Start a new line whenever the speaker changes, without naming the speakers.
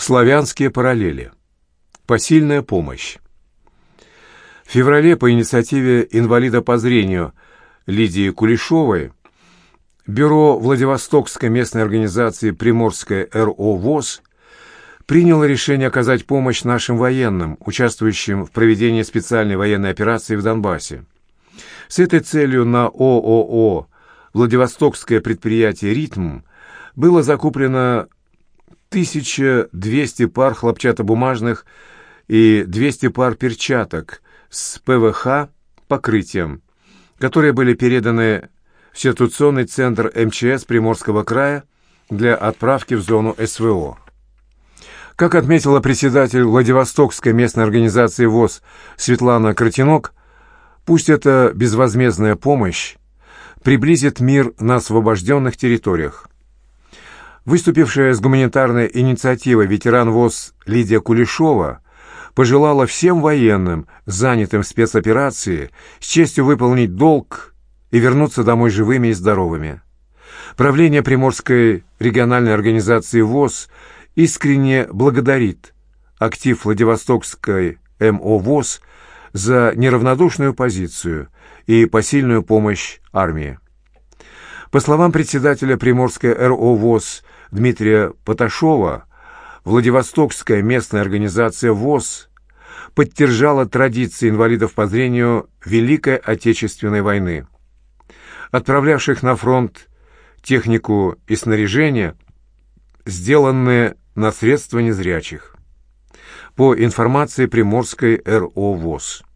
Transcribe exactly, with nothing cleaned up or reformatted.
Славянские параллели. Посильная помощь. В феврале по инициативе инвалида по зрению Лидии Кулешовой бюро Владивостокской местной организации Приморская эр о ВОС приняло решение оказать помощь нашим военным, участвующим в проведении специальной военной операции в Донбассе. С этой целью на ООО «Владивостокское предприятие «Ритм» было закуплено тысяча двести пар хлопчатобумажных и двести пар перчаток с пэ вэ ха покрытием, которые были переданы в ситуационный центр эм че эс Приморского края для отправки в зону эс вэ о. Как отметила председатель Владивостокской местной организации ВОС Светлана Кротинок, пусть эта безвозмездная помощь приблизит мир на освобожденных территориях. Выступившая с гуманитарной инициативой ветеран ВОС Лидия Кулешова пожелала всем военным, занятым в спецоперации, с честью выполнить долг и вернуться домой живыми и здоровыми. Правление Приморской региональной организации ВОС искренне благодарит актив Владивостокской эм о ВОС за неравнодушную позицию и посильную помощь армии. По словам председателя Приморской эр о ВОС Дмитрия Поташова, Владивостокская местная организация ВОС поддержала традиции инвалидов по зрению Великой Отечественной войны, отправлявших на фронт технику и снаряжение, сделанные на средства незрячих. По информации Приморской эр о ВОС.